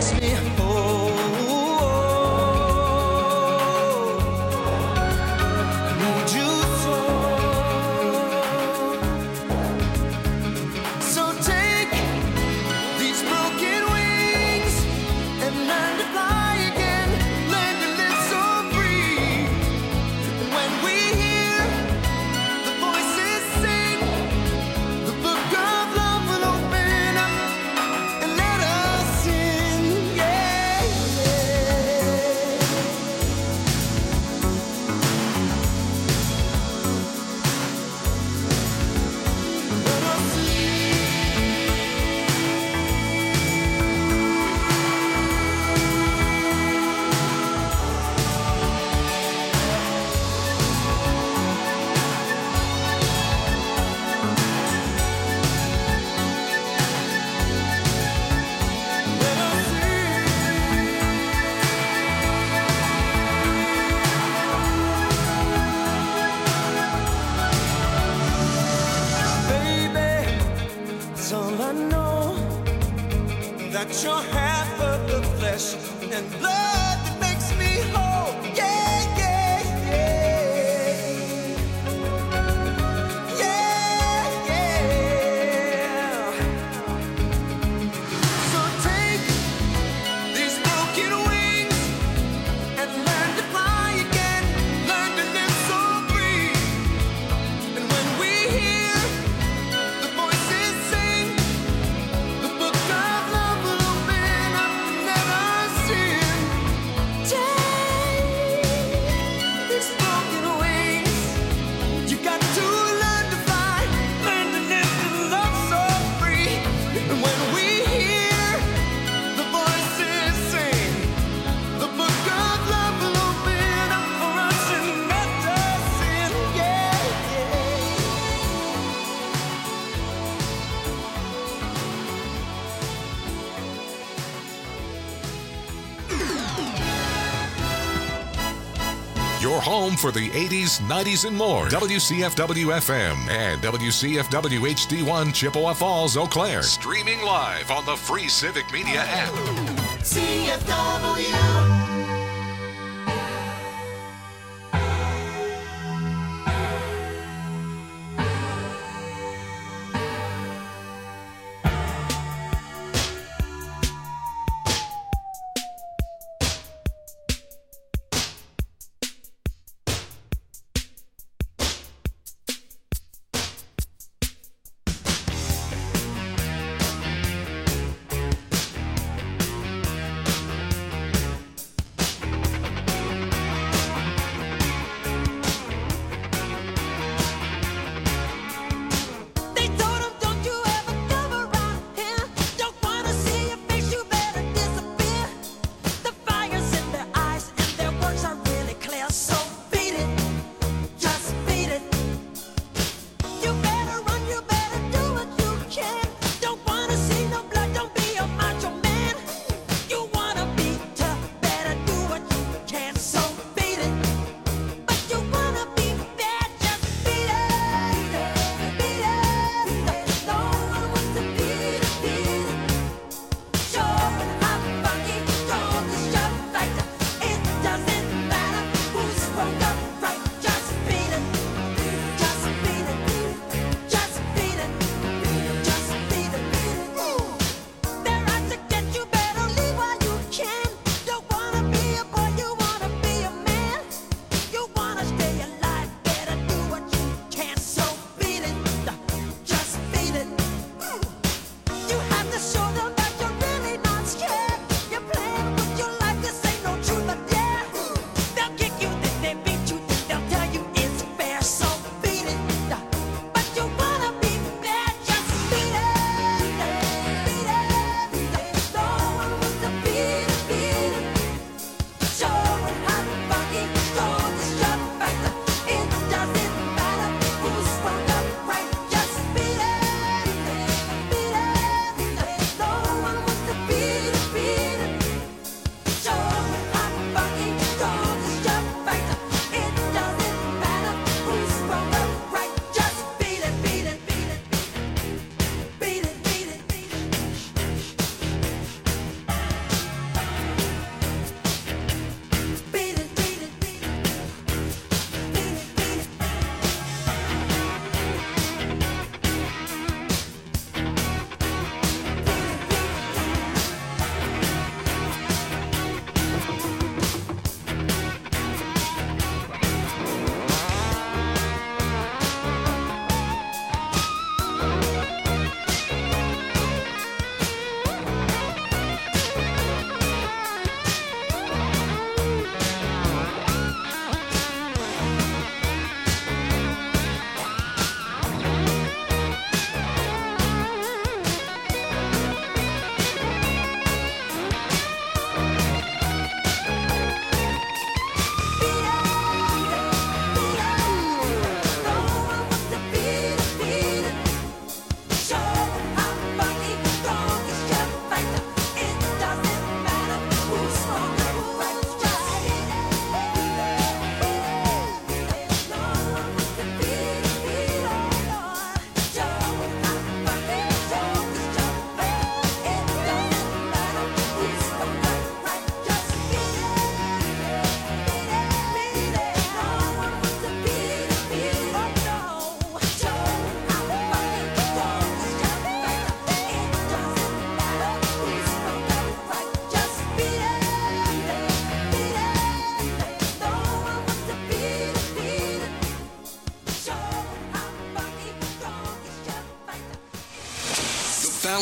makes me whole. I need you so take these broken wings and learn to fly again, learn to live so free. When we hear the voices sing, the book of love will open up and let us in. Yeah, let us baby, it's all I know, that you're half of the flesh and blood that makes me whole. Yeah, yeah, yeah. Yeah, yeah. So take these broken wings and learn to fly again, learn to live so free. And when we hear the voices sing, the book of love will open up and let us in. Take these broken wings. You got to learn to fly, learn to live and love so free. And when we hear the voices sing, the book of love will open up for us and let us in. Yeah, yeah. Your home for the 80s, 90s, and more. WCFW-FM and WCFW HD1 Chippewa Falls, Eau Claire. Streaming live on the free Civic Media app. CFW.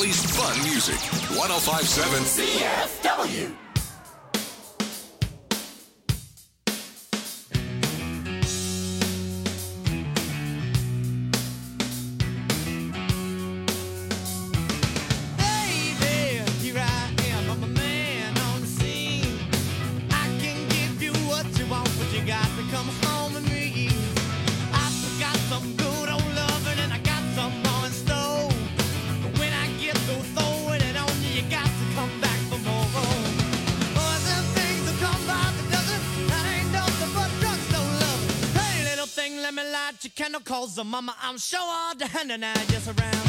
Always fun music. 1057 CFW. Candle calls the mama, I'm sure all the hand and I just around.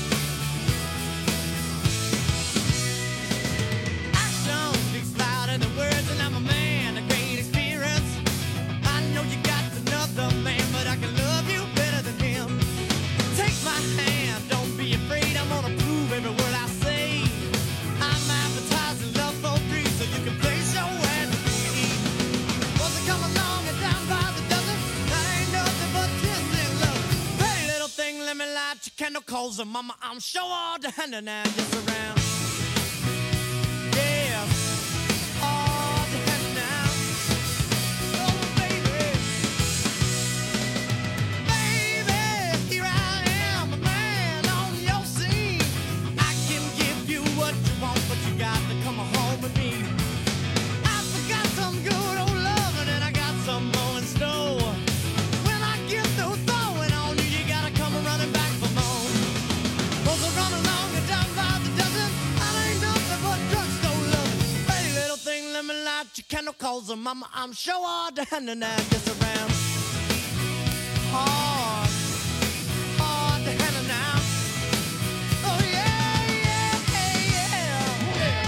Action speaks louder than words, and I'm a man of great experience. I know you got another man, but I can love you better than him. Take my hand, don't be afraid, I'm gonna prove every word I say. I'm advertising love for free, so you can place your ad to me. Was it come along and down by the dozen? That ain't nothing but let me light your candle calls her mama, I'm sure all the hand and I just around. Yeah, all the hand now. Oh baby, baby, here I am, a man on your scene. I can give you what you want, but you got to come home with me. I forgot some good old loving and I got some more in store. When I get through throwing on you, you gotta come running back for more. Folks are running along and down by the dozen. I ain't nothing but drugstore loving. Pretty little thing, let me light your candle calls her mama, I'm sure all the hand and I just around. Hard, hard to handle now. Oh yeah, yeah, yeah, yeah.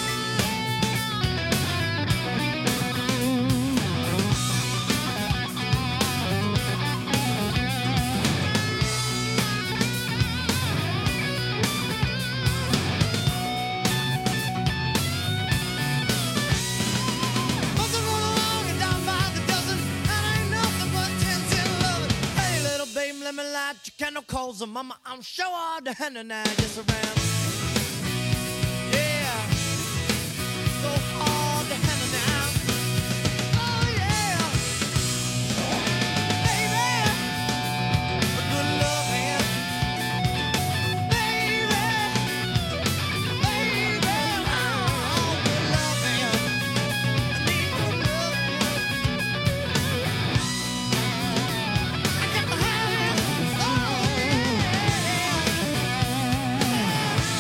Let me light your candle calls her mama, I'm sure all the hand and I just around. Yeah, so hard to handle now. Oh yeah, baby, a good loving, baby, baby, oh, good loving, I need good loving. I got to have it.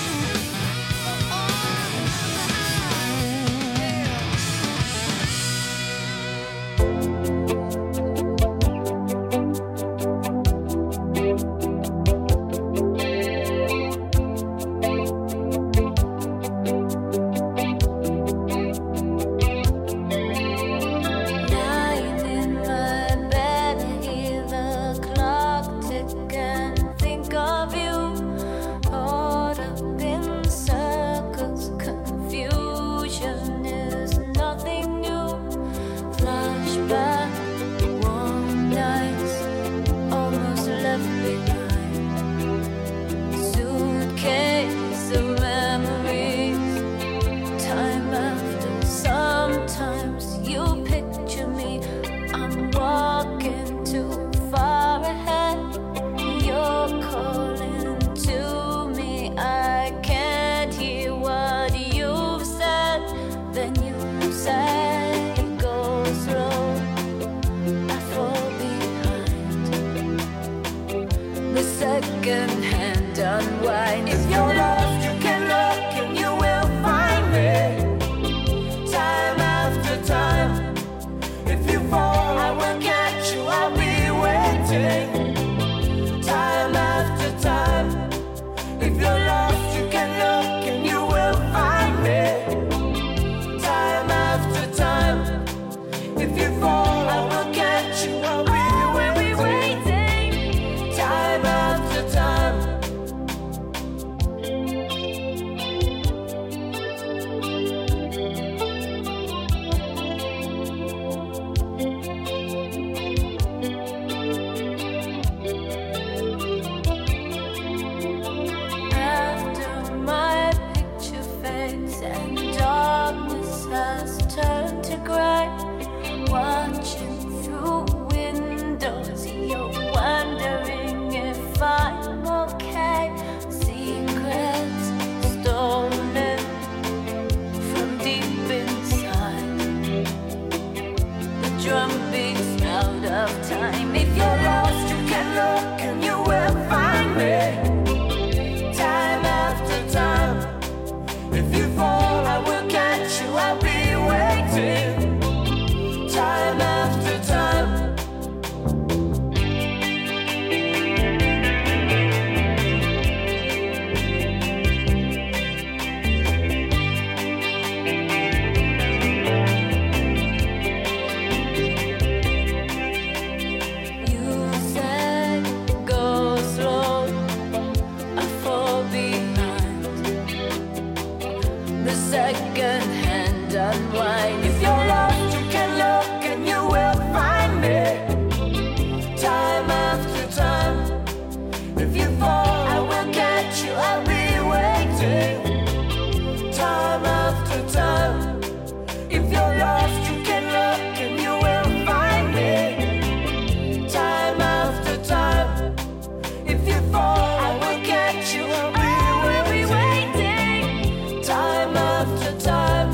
second hand unwind. If you're lost, you can look and you will find me. Time after time. If you fall, I will catch you. I'll be waiting. Time after time. If you're lost, you can look and you will find me. Time after time. If you fall, I will catch you. I'll be waiting. Time after time.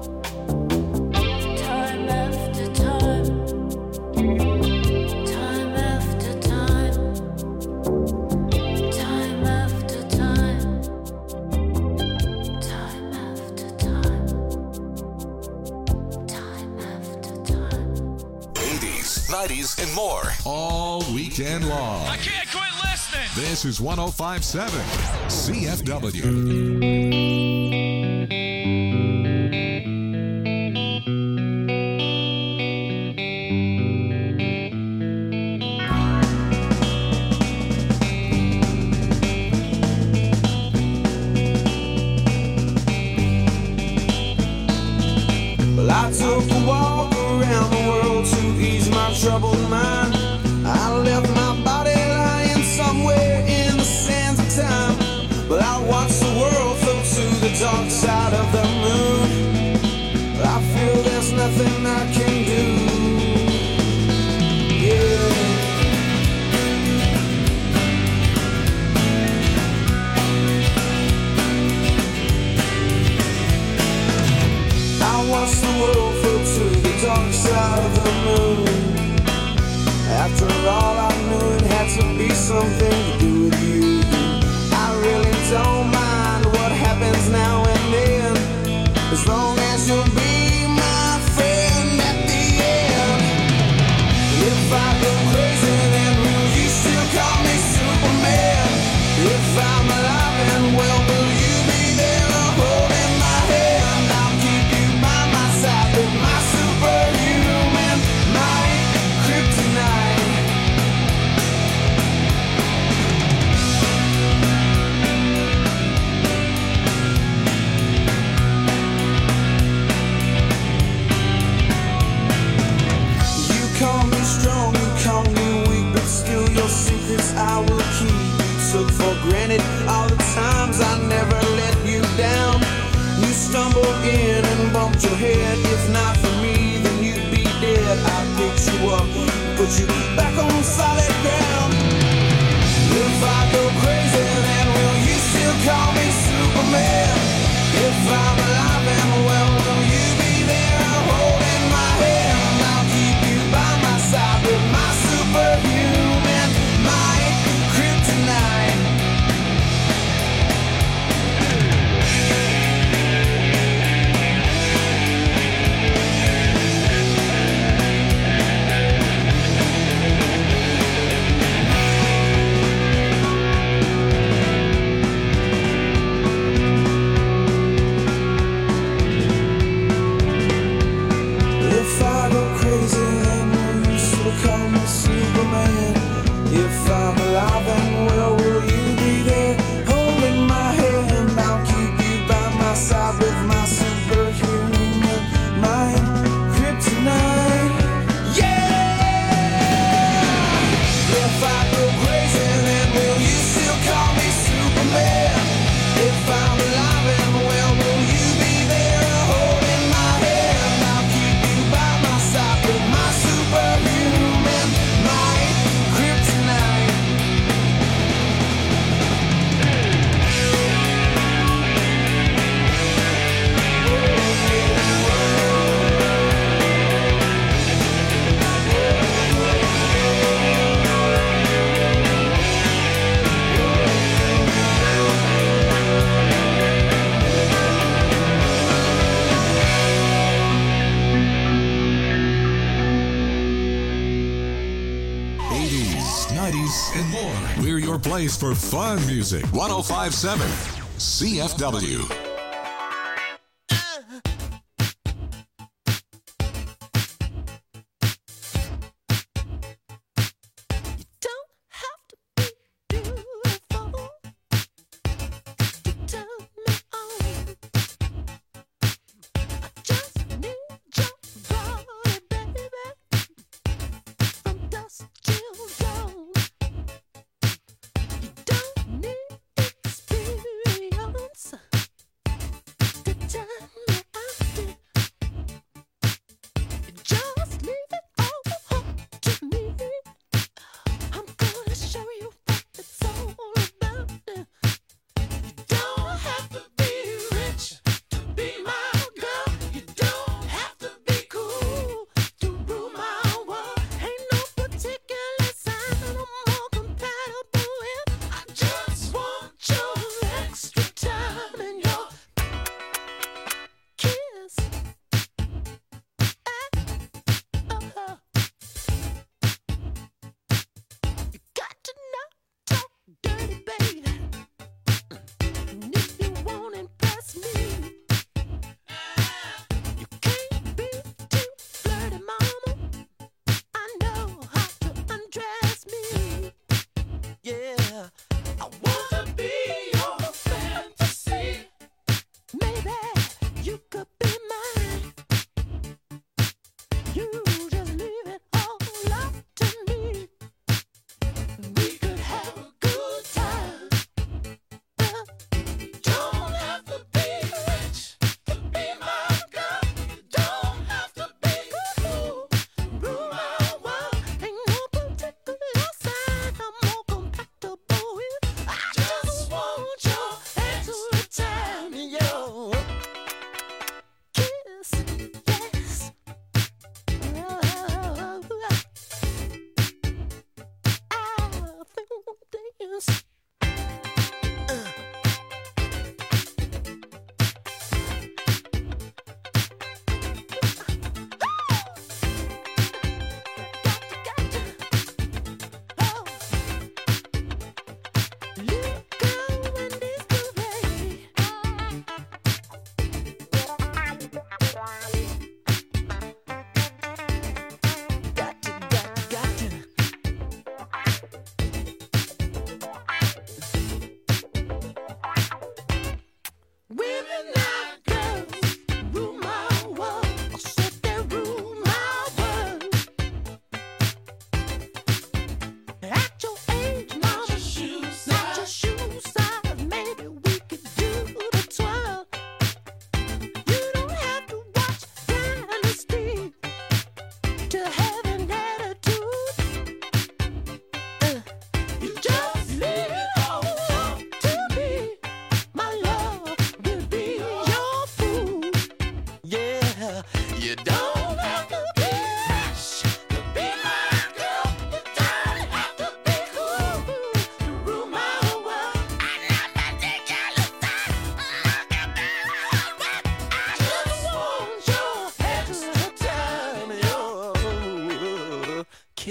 Time after time. Time after time. Time after time. Time after time. Time after time. 80s, 90s, and more. All weekend long. I can't quit listening. This is 1057 CFW. Well, I took a walk around the world to ease my troubled mind. I left my body lying somewhere in the sands of time. But I watched the world float to the dark side of the moon. I feel there's nothing I can do. Yeah. I watched the world float to the dark side of the moon. After all, I knew it had to be something to do with you. I really don't mind what happens now and then, as long as you'll be my friend at the end. If I go crazy, then will you still call me Superman? If I'm alive and well, will you be there holding my hand? I'll keep you by my side with my superhuman might, kryptonite. You call me strong, you call me weak, but still your secrets I will keep. Took for granted all the times I never let you down. You stumbled in and bumped your head. If not for me, then you'd be dead. I picked you up, put you back on solid ground. If I go crazy, then will you still call me Superman? If I'm alive and well, will you be there holding my hand? I'll keep you by my side with my superhuman might, kryptonite. If I go crazy, then will you still call me Superman? If I'm alive and well, will you be there holding my hand? I'll keep you by my side with my superhuman mind, kryptonite. Yeah! If I go crazy, then will you still call me Superman? If I'm alive and well, will you be there holding my hand? I'll keep you by my side with my superhuman might, kryptonite. And more. We're your place for fun music. 1057 CFW. Don't have to be beautiful to turn me on.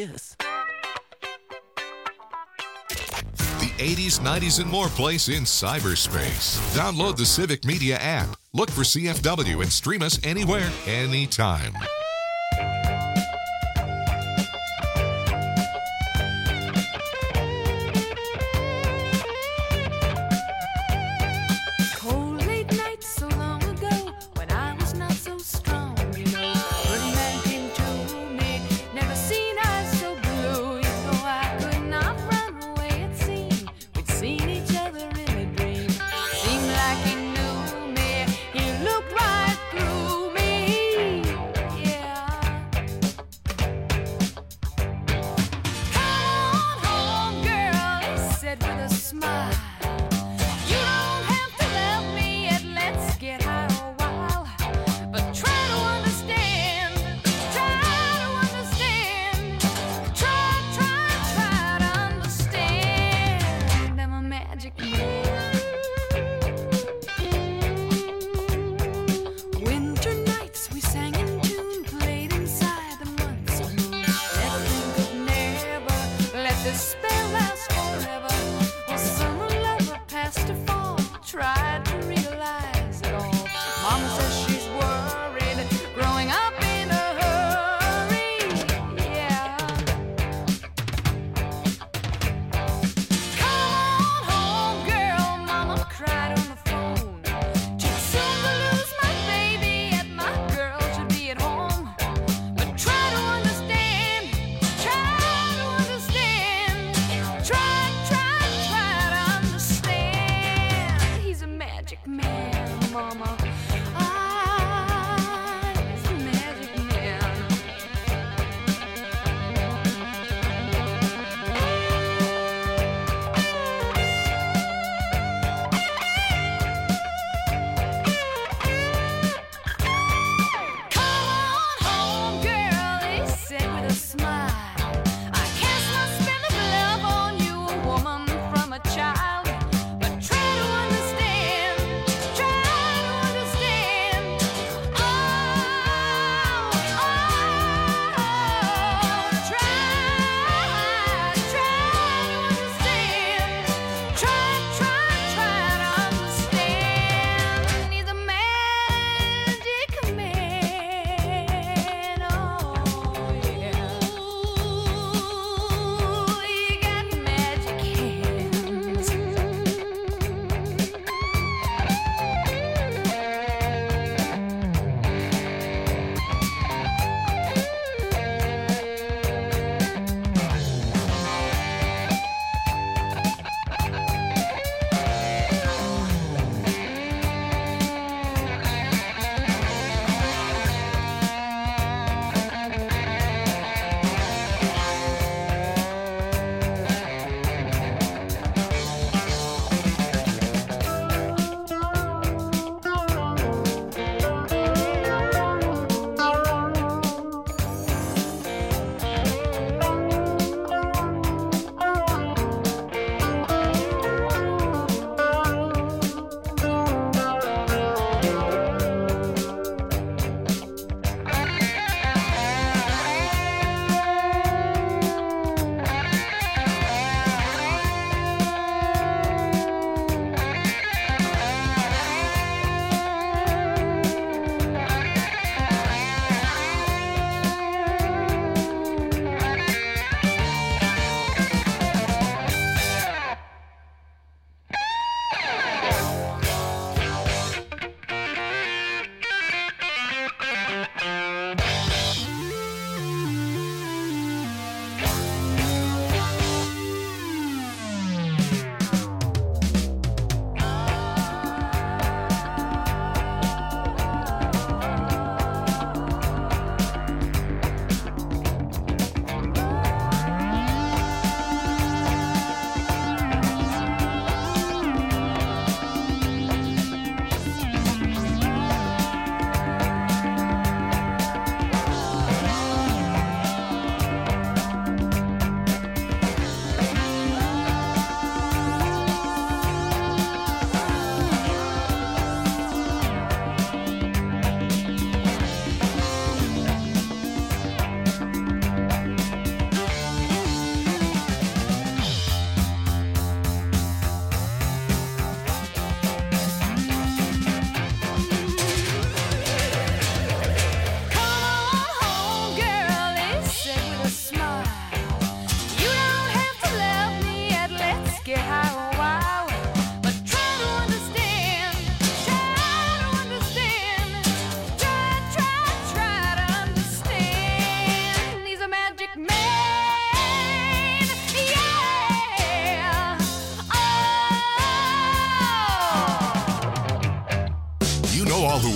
kiss. The 80s, 90s, and more place in cyberspace. Download the Civic Media app. Look for CFW and stream us anywhere, anytime. Cold late nights so long ago when I was not so strong, you know. Pretty man came to me, never seen eyes so blue. You know I could not run away, it seemed. We'd seen each other in a dream. Seemed like he knew me, he looked right through me. Yeah.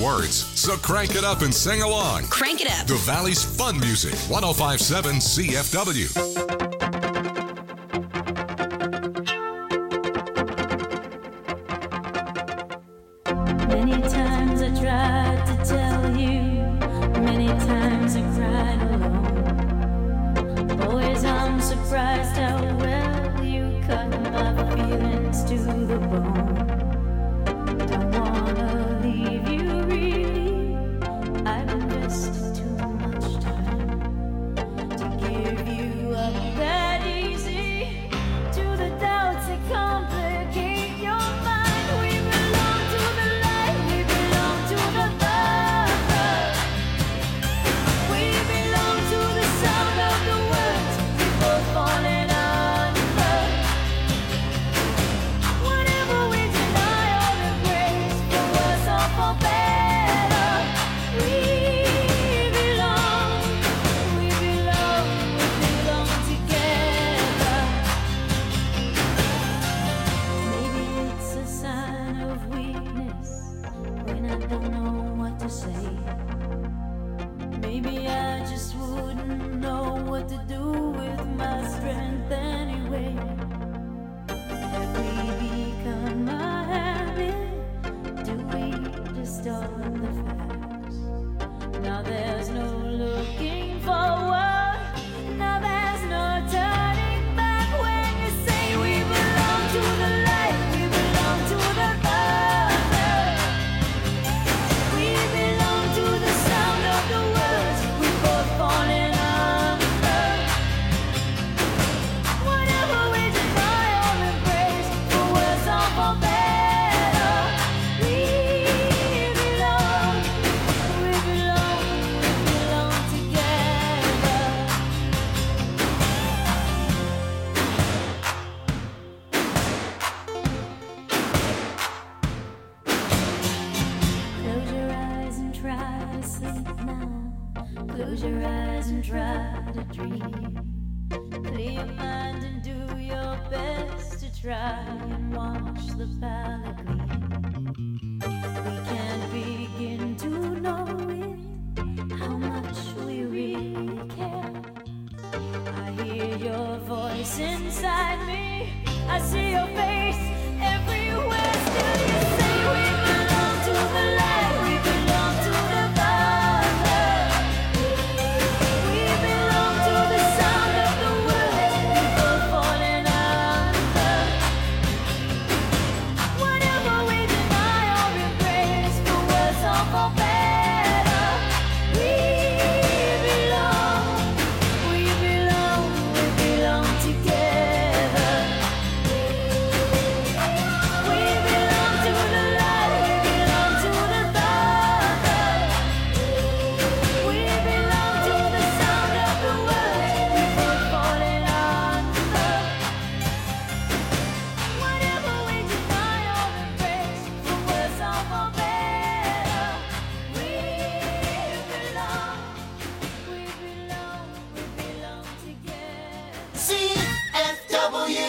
words, so crank it up and sing along. Crank it up. The Valley's fun music, 105.7 CFW. Many times I tried to tell you, many times I cried alone. Always I'm surprised how well you cut my feelings to the bone. Don't wanna leave you really, I've invested too much time to give you up that easy to the doubts that complicate your mind. We belong to the light, we belong to the thunder. We belong to the sound of the words we both falling under. Whatever we deny or embrace, for worse or for better, we belong together. Maybe it's a sign of weakness when I don't know what to say. Maybe I just wouldn't know what to do with my strength anyway. Have we become a habit? Do we distort the facts? Now there's no looking forward. Now there's no turning back when you say we belong to the light, we belong to the thunder. We belong to the sound of the words we both falling under. Whatever we deny or embrace, for worse or for better, we belong together. Close your eyes and try to sleep now. Close your eyes and try to dream. Clear your mind and do your best to try and watch the palette gleam. We can't begin to know it, how much we really care. I hear your voice inside me, I see your face everywhere. Still you say we belong to the light, we belong to the thunder. We belong to the sound of the words we both falling under. Whatever we deny or embrace, for worse or for better, we belong together. We belong to the light, we belong to the thunder. We belong to the sound of the words we both falling under. Whatever we deny or embrace, for worse or for better, we belong together. CFW.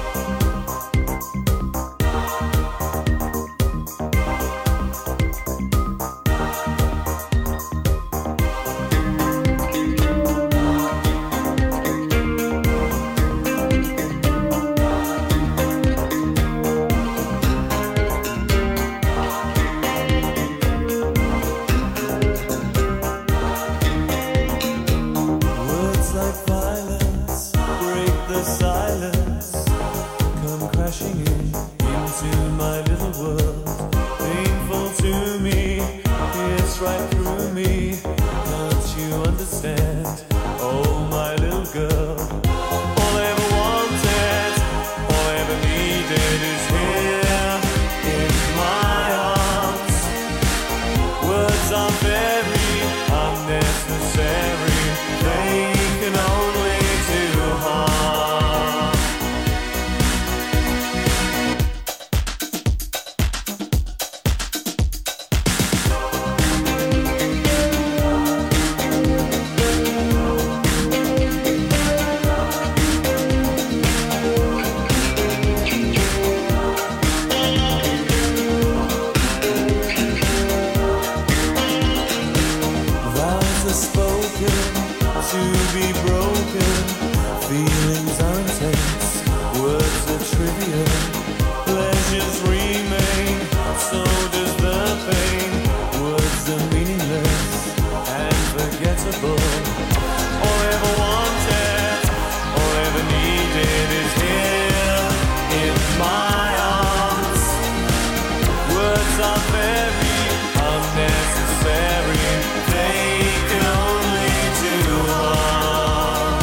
Words like violence break the silence, come crashing into my little world. Painful to me, it's right through me. Can't you understand? Oh, my little girl. All I ever wanted, all I ever needed is here in my arms. Words are very unnecessary, they can only do harm. unspoken, to be broken. Feelings are intense, words are trivial. Pleasures remain, so does the pain. Words are meaningless and forgettable. All ever wanted, all ever needed is here in my arms. Words are very unnecessary, they can only do harm.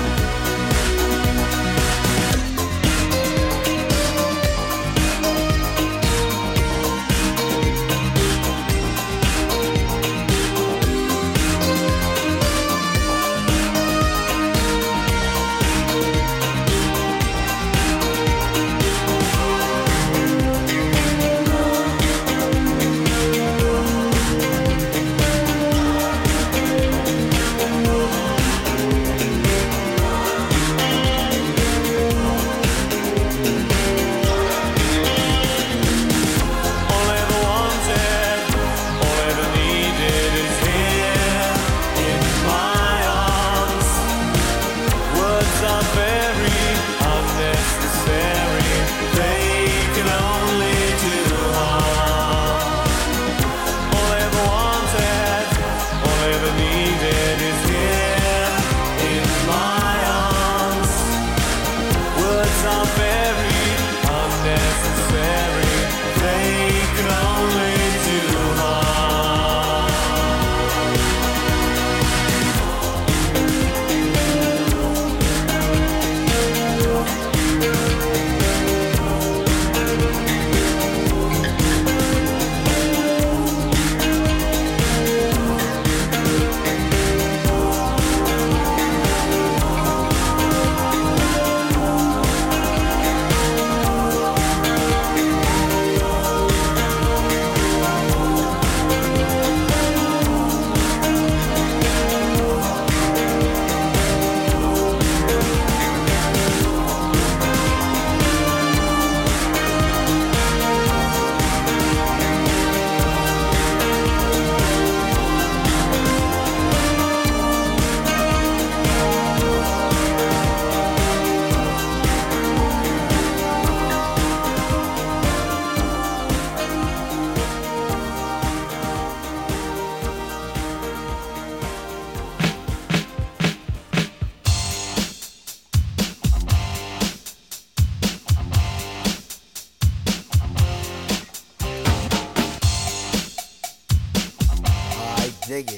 dig it.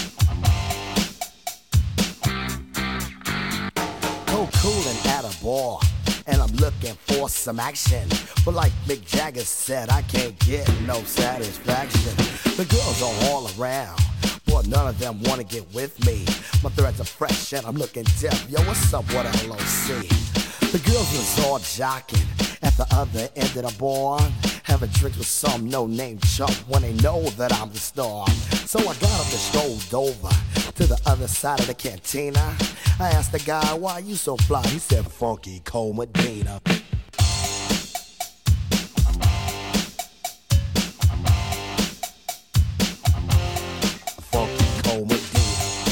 Coolin' at a bar, and I'm looking for some action. But like Mick Jagger said, I can't get no satisfaction. The girls are all around, but none of them wanna get with me. My threads are fresh and I'm looking deaf. Yo, what's up, what LOC? The girls was all jocking at the other end of the bar, having drinks with some no-name chump when they know that I'm the star. So I got up and strolled over to the other side of the cantina. I asked the guy, why you so fly? He said, Funky Cole Medina. Funky Cole Medina.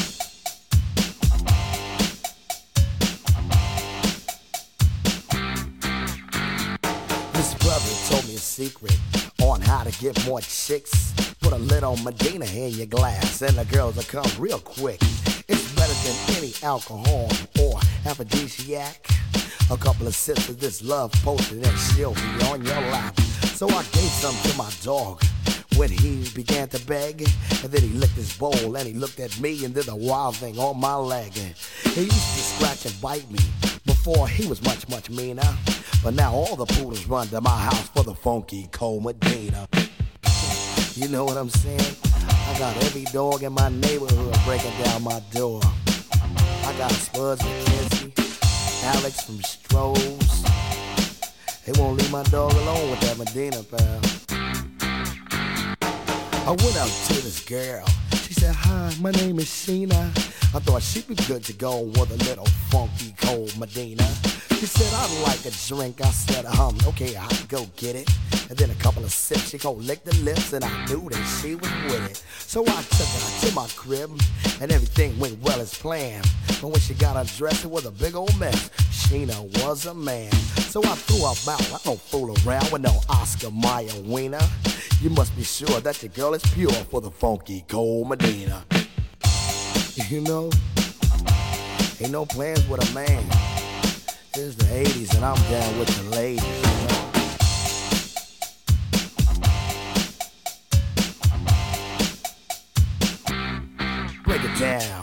This brother told me a secret on how to get more chicks. Put a little Medina in your glass and the girls will come real quick. It's better than any alcohol or aphrodisiac. A couple of sips of this love potion and she'll be on your lap. So I gave some to my dog when he began to beg. And then he licked his bowl and he looked at me and did a wild thing on my leg. He used to scratch and bite me before he was much, much meaner. But now all the poodles run to my house for the Funky Cole Medina. You know what I'm saying? I got every dog in my neighborhood breaking down my door. I got Spuds McKenzie, Alex from Strohs. They won't leave my dog alone with that Medina, pal. I went out to this girl. She said, hi, my name is Sheena. I thought she'd be good to go with a little Funky Cole Medina. She said, I'd like a drink. I said, okay, I'll go get it. And then a couple of sips, she gon' lick the lips, and I knew that she was with it. So I took her to my crib, and everything went well as planned. But when she got undressed, it was a big old mess. Sheena was a man. So I threw her out. I don't fool around with no Oscar Mayer wiener. You must be sure that your girl is pure for the funky cold Medina. You know, ain't no plans with a man. It's the 80s and I'm down with the ladies, you know. Break it down.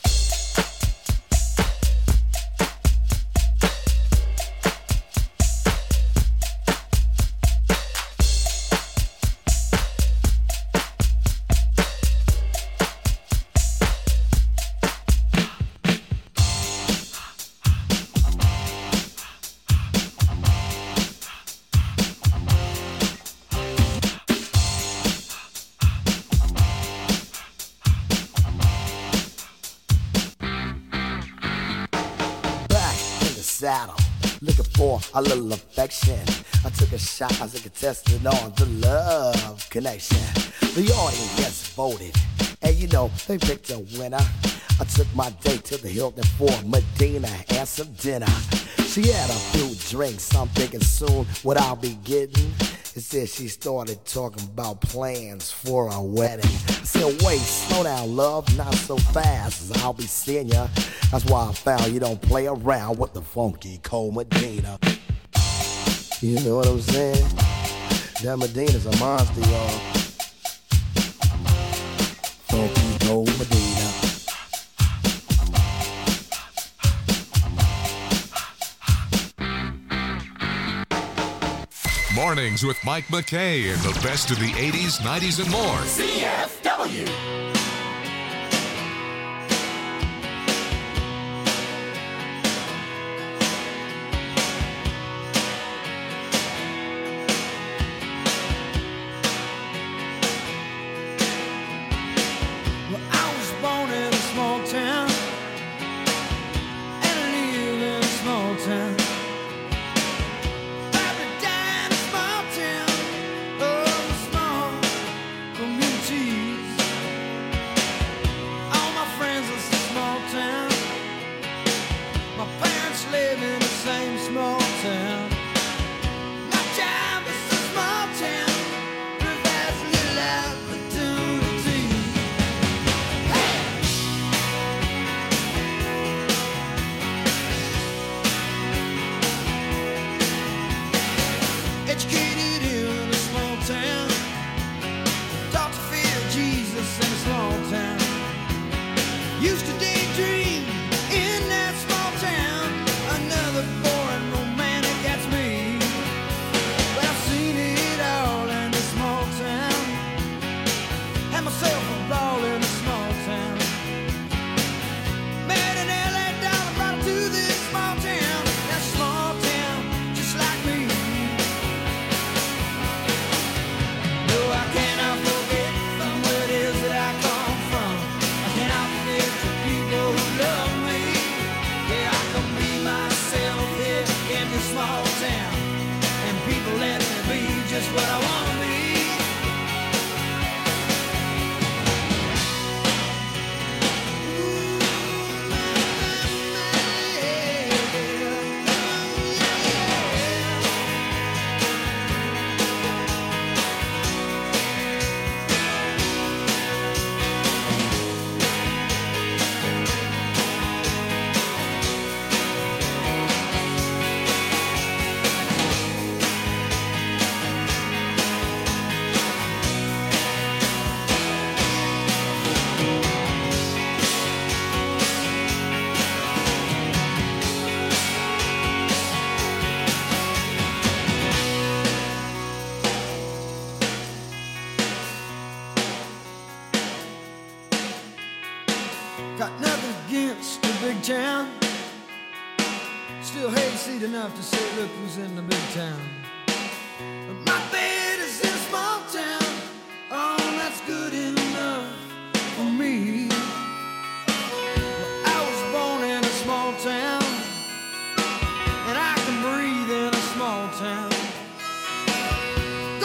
Saddle, looking for a little affection. I took a shot as a contestant on the love connection. The audience voted, and you know they picked a winner. I took my date to the Hilton for Medina and some dinner. She had a few drinks, I'm thinking soon what I'll be getting. Instead she started talking about plans for a wedding. I said, wait, slow down, love, not so fast, as I'll be seeing ya. That's why I found you don't play around with the funky cold Medina. You know what I'm saying? That Medina's a monster, y'all. Funky cold Medina. Mornings with Mike McKay and the best of the 80s, 90s, and more. CFW. Well, I was born in a small town and I live in a small town. Probably died in a small town, oh, small communities. All my friends live in a small town. My parents live in the same small town. My job is a small town, provides little opportunity. Educated in a small town, taught to fear Jesus in a small town. Used to daydream in that small town. Another boring romantic, that's me. But I've seen it all in a small town. Had myself a ball in a small town. Met an LA dollar, brought her to this small town. That small town, just like me. No, I cannot forget from where it is that I come from. I cannot forget the people who love me. Yeah, I can be myself here in this small town, and people let me be just what I want to be. Got nothing against the big town. Still hayseed enough to say, look who's in the big town. But my bed is in a small town. Oh, that's good enough for me. Well, I was born in a small town, and I can breathe in a small town.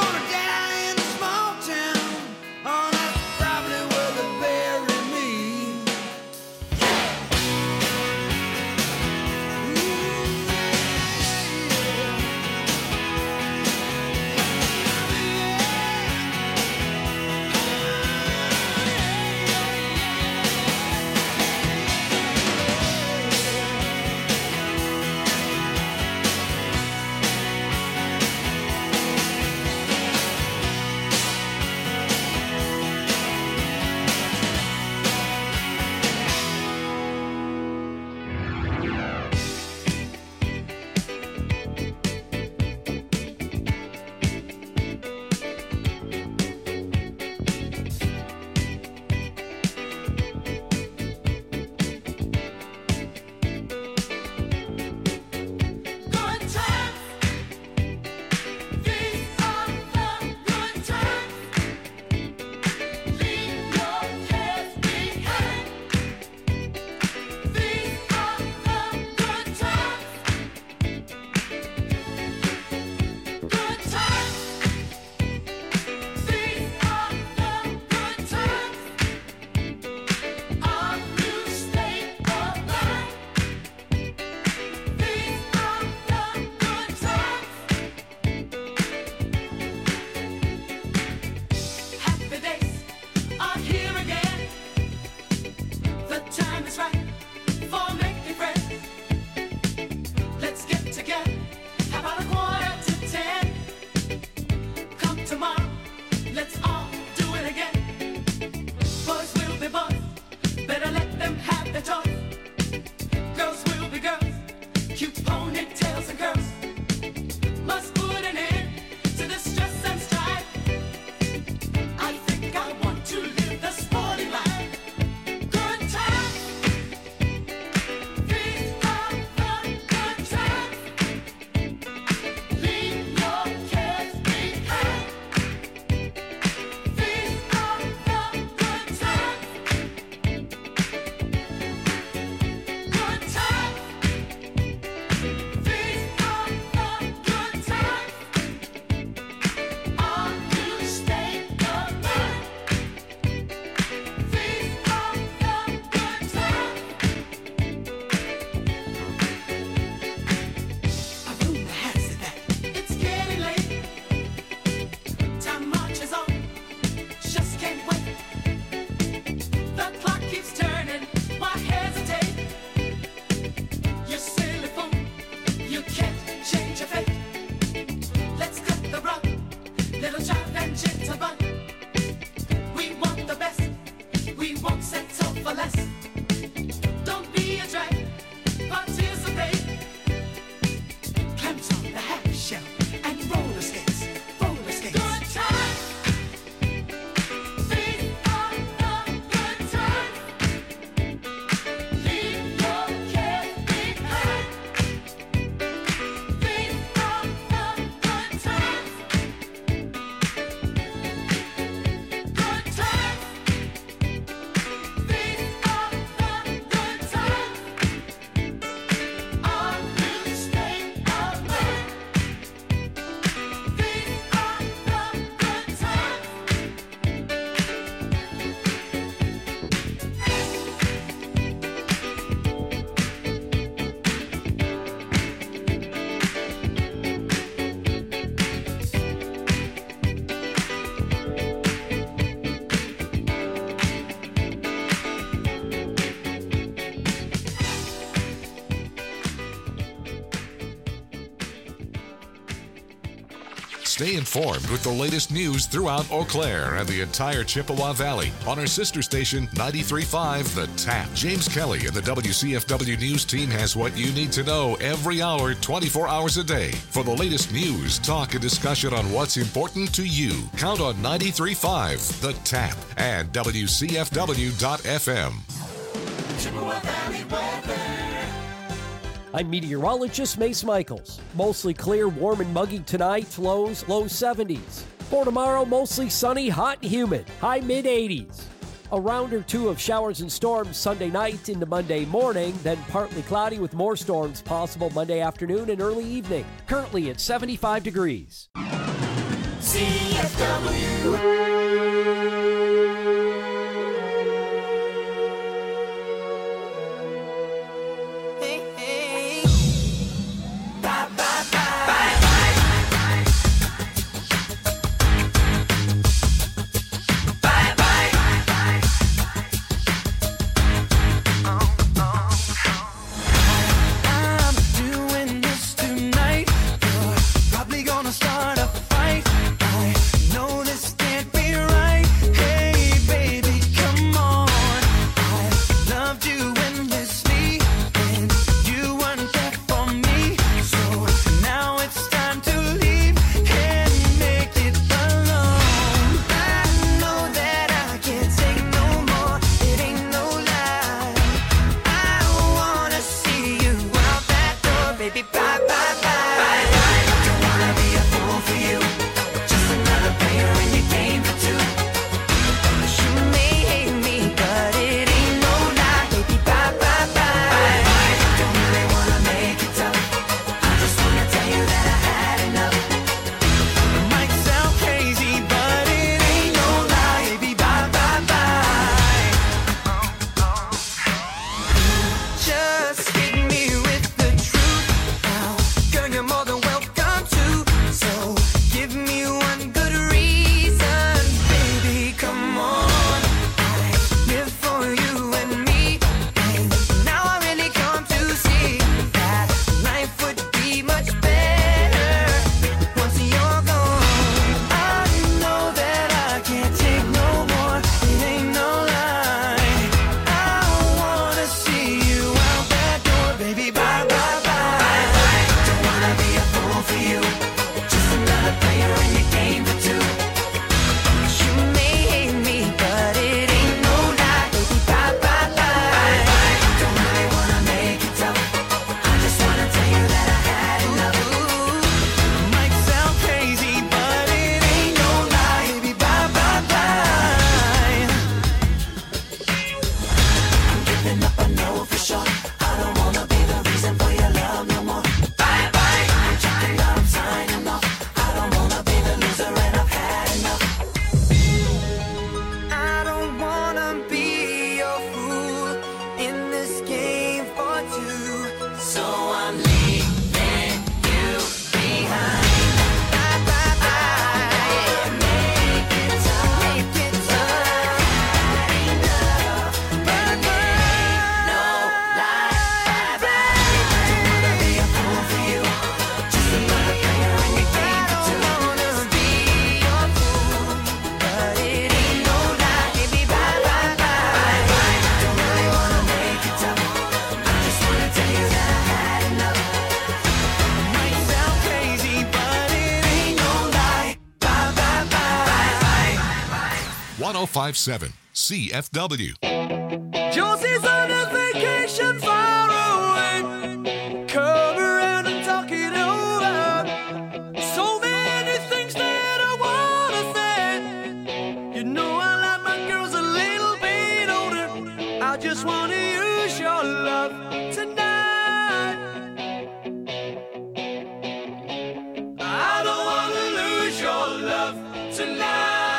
for less. Don't be a drag, participate. Clamps on the happy shell and roller skates, roller skates. Good times. These are the good times. Leave your cares behind. These are the good times. Good times. These are the good times. Our new state of mind. These are the good times. Stay informed with the latest news throughout Eau Claire and the entire Chippewa Valley on our sister station 93.5 The Tap. James Kelly and the WCFW News team has what you need to know every hour, 24 hours a day. For the latest news, talk, and discussion on what's important to you, count on 93.5 The Tap and WCFW.FM. Chippewa Valley weather. I'm meteorologist Mace Michaels. Mostly clear, warm and muggy tonight, lows low 70s. For tomorrow, mostly sunny, hot and humid, high mid 80s. A round or two of showers and storms Sunday night into Monday morning, then partly cloudy with more storms possible Monday afternoon and early evening. Currently at 75 degrees. Hey, hey. I'm doing this tonight. You're probably gonna start a fight. I know this can't be 1057 CFW. Josie's on a vacation far away. Come around and talk it over. So many things that I wanna say. You know I like my girls a little bit older. I just wanna use your love tonight. I don't wanna lose your love tonight.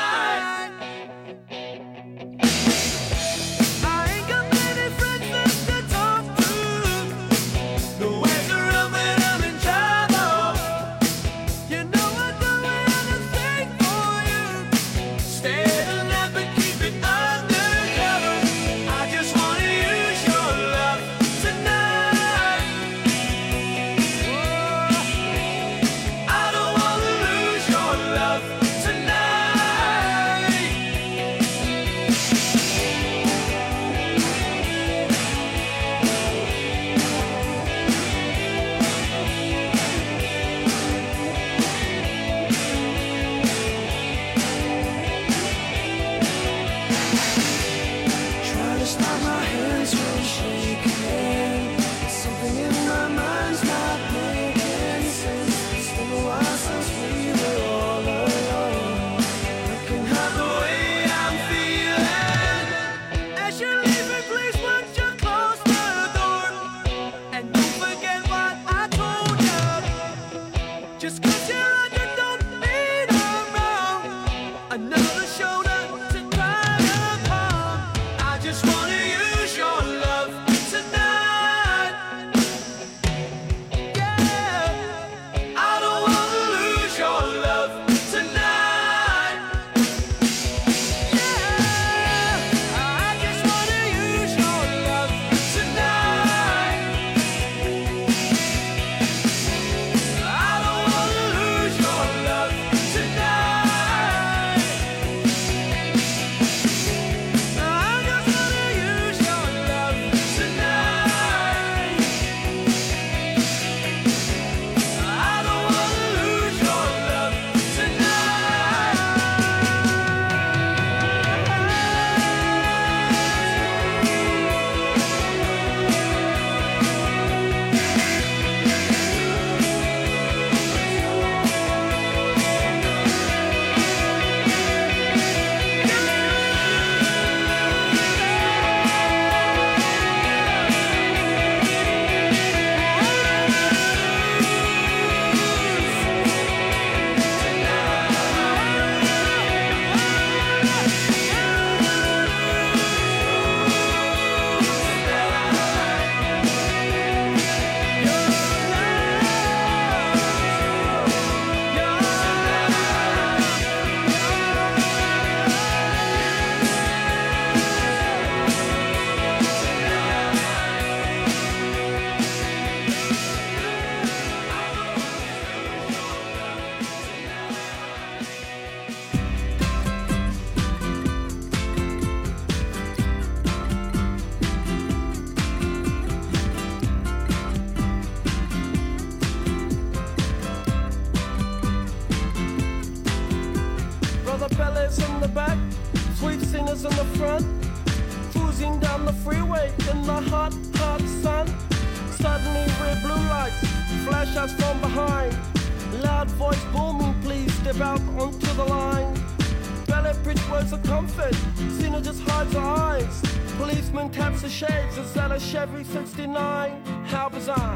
Chevy 69, how bizarre,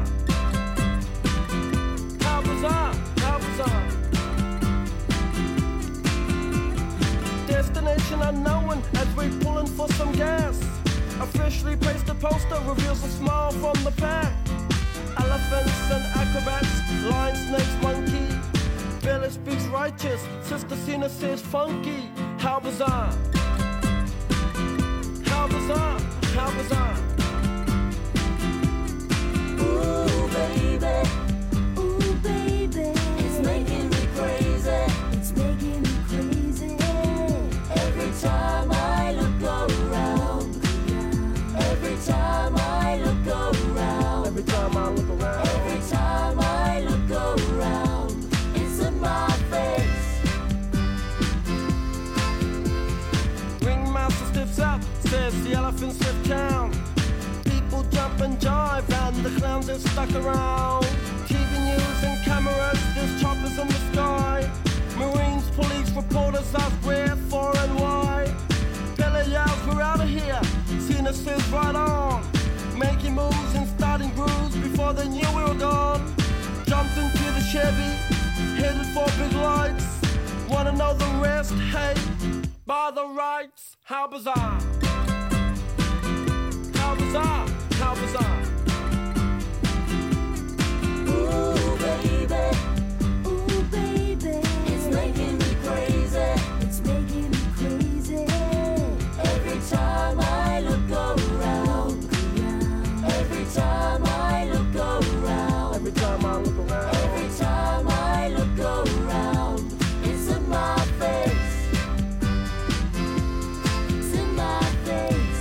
how bizarre, how bizarre. Destination unknown as we pulling for some gas. Officially placed a poster reveals a smile from the pack. Elephants and acrobats, lion, snakes, monkey. Billy speaks righteous, Sister Cena says funky. How bizarre, how bizarre, how bizarre. Ooh, baby, it's making me crazy. It's making me crazy. Every time I look around, every time I look around, every time I look around, every time I look around, it's in my face. we're stuck around. TV news and cameras, there's choppers in the sky. Marines, police, reporters ask where, far and wide. Belly yells, we're out of here. Cena says right on. Making moves and starting grooves before they knew we were gone. Jumped into the Chevy, headed for big lights. Wanna know the rest? Hey, by the rights, how bizarre. How bizarre, how bizarre. Ooh, baby, it's making me crazy. It's making me crazy. Every time I look around. Every time I look around. Every time I look around. Every time I look around. It's in my face. It's in my face.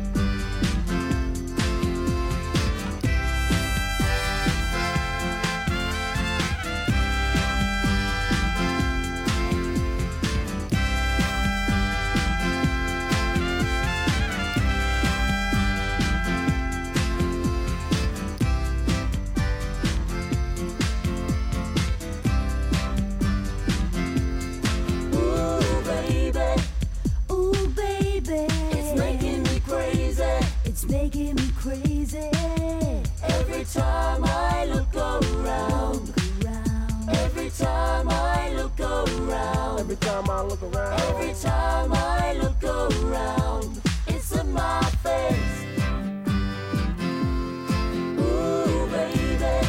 Ooh, baby, it's making me crazy. It's making me crazy. Every time I look around. Every time I look around. Every time I look around. Every time I look around. It's in my face. Ooh, baby,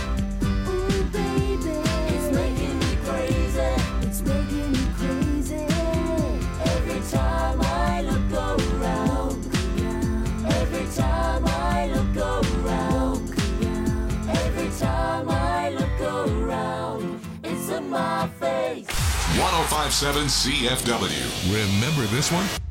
it's making me crazy. It's making me crazy. Every time I look around. Every time I look around. Every time I look around. It's in my face. 1057 CFW. Remember this one?